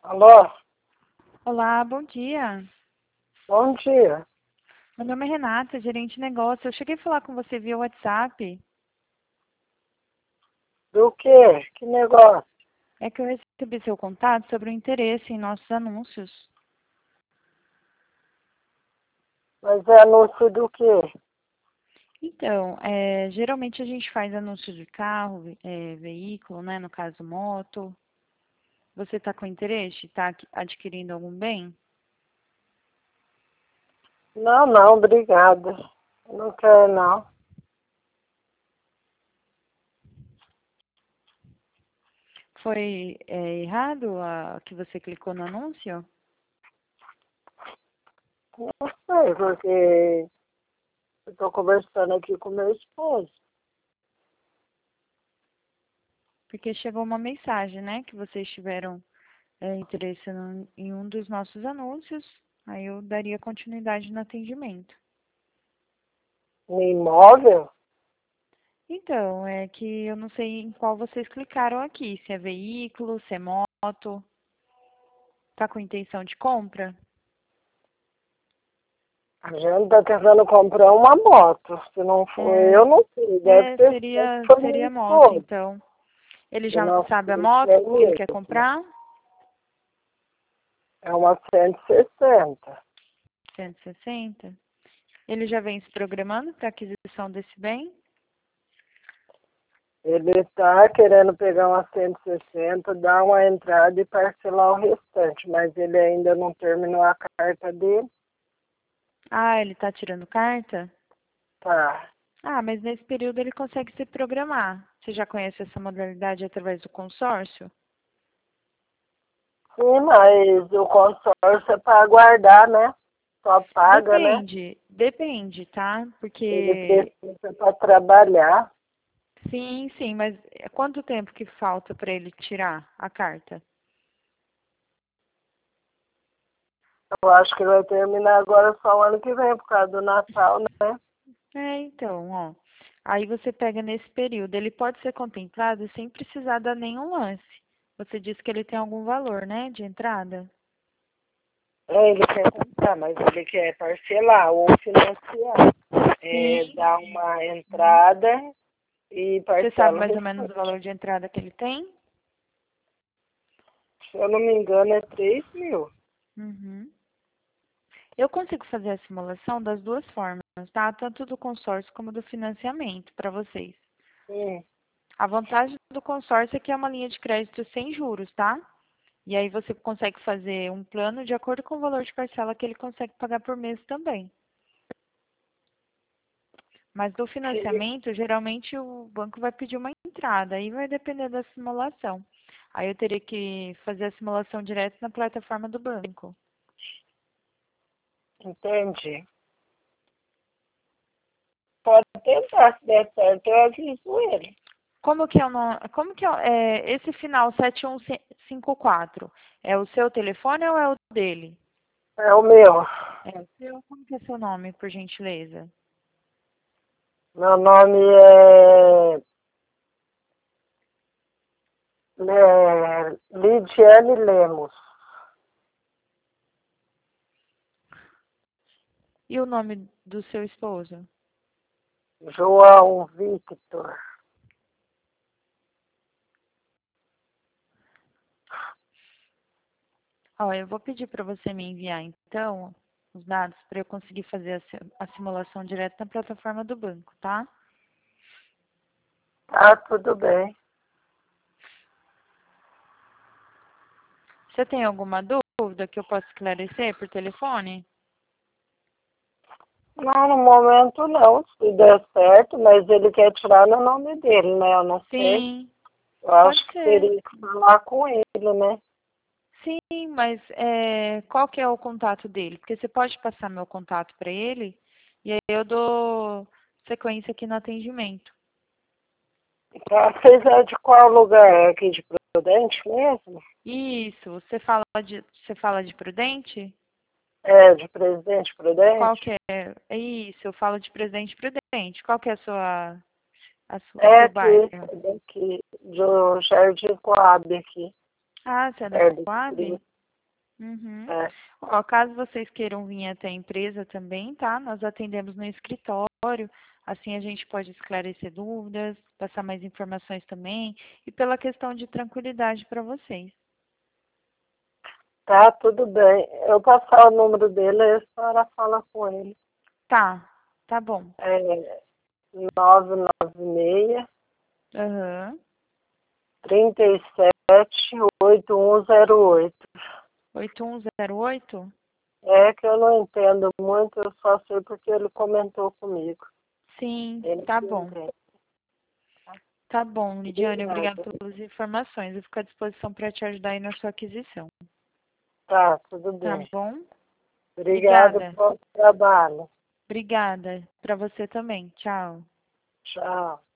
Alô, Olá, bom dia. bom dia. Meu nome é Renata, gerente de negócio. Eu cheguei a falar com você via WhatsApp. Do quê? Que negócio? É que eu recebi seu contato sobre o interesse em nossos anúncios. Mas é anúncio do quê? Então, geralmente a gente faz anúncios de carro, veículo, né? No caso, moto. Você está com interesse? Está adquirindo algum bem? Não, não, obrigada. Não quero, não. Foi, errado que você clicou no anúncio? Não sei, porque eu estou conversando aqui com meu esposo. Porque chegou uma mensagem, né? Que vocês tiveram interesse em um dos nossos anúncios. Aí eu daria continuidade no atendimento. No imóvel? Então, é que eu não sei em qual vocês clicaram aqui, se é veículo, se é moto. Tá com intenção de compra? A gente está tentando comprar uma moto. Se não for eu, não sei. Deve ter sido foi meu Seria moto, esposo. então. Ele Eu já não sabe a sei se é moto que ele quer mesmo. comprar? É uma 160. 160. Ele já vem se programando para aquisição desse bem? Ele está querendo pegar uma 160, dar uma entrada e parcelar o restante, mas ele ainda não terminou a carta dele. Ah, ele tá tirando carta? Tá. Ah, mas nesse período ele consegue se programar. Você já conhece essa modalidade através do consórcio? Sim, mas o consórcio é para aguardar, né? Só paga, né? Depende, tá? Ele Porque precisa para trabalhar. sim, sim, mas quanto tempo que falta para ele tirar a carta? Eu acho que ele vai terminar agora só o ano que vem, por causa do Natal, né? Então, ó. Aí você pega nesse período. Ele pode ser contemplado sem precisar dar nenhum lance. Você disse que ele tem algum valor, né, de entrada? É, ele quer comprar, mas ele quer parcelar ou financiar. É, Sim. dar uma entrada e Você sabe parcela o mais ou menos o restante. valor de entrada que ele tem? Se eu não me engano, é 3.000. Uhum. Eu consigo fazer a simulação das duas formas, tá? Tanto do consórcio como do financiamento para vocês. Sim. A vantagem do consórcio é que é uma linha de crédito sem juros, tá? E aí você consegue fazer um plano de acordo com o valor de parcela que ele consegue pagar por mês também. Mas do financiamento, geralmente o banco vai pedir uma entrada, aí vai depender da simulação. Aí eu teria que fazer a simulação direto na plataforma do banco. Entendi. Pode tentar, se der certo, eu aviso ele. Como que esse final 7154? É o seu telefone ou é o dele? É o meu. É o seu? Como que é seu nome, por gentileza? Meu nome é Lidiane Lemos. E o nome do seu esposo? João Victor. Ó, eu vou pedir para você me enviar, então, os dados para eu conseguir fazer a simulação direto na plataforma do banco, tá? Tá, tudo bem. Você tem alguma dúvida que eu possa esclarecer por telefone? Não, no momento não, se der certo, mas ele quer tirar no nome dele, né? Eu não sei. Sim, Eu pode acho que ser. teria que falar com ele, né? Sim, mas qual que é o contato dele? Porque você pode passar meu contato para ele e aí eu dou sequência aqui no atendimento. Então, vocês é de qual lugar? É aqui de Prudente mesmo? Isso, você fala de Prudente? É, de Presidente Qual Prudente? que é? É isso, eu falo de Presidente Prudente. Qual que é o É seu aqui, bairro? é daqui, do Jardim Coab aqui, Ah, você é da perto do Coab? Cristo. Uhum. É, Ó, caso vocês queiram vir até a empresa também, tá? Nós atendemos no escritório, assim a gente pode esclarecer dúvidas, passar mais informações também, e pela questão de tranquilidade para vocês. tá, tudo bem. Eu passar o número dele, aí a senhora fala com ele. Tá, tá bom. É 996 Aham. 37 8108. 8108. É que eu não entendo muito, eu só sei porque ele comentou comigo. Sim, Ele tá que bom. entende. Tá bom, Lidiane, obrigada Obrigada. pelas informações. Eu fico à disposição para te ajudar aí na sua aquisição. Tá, tudo Tá bem. bom? Obrigada Obrigada. pelo trabalho. Obrigada. Para você também. Tchau. Tchau.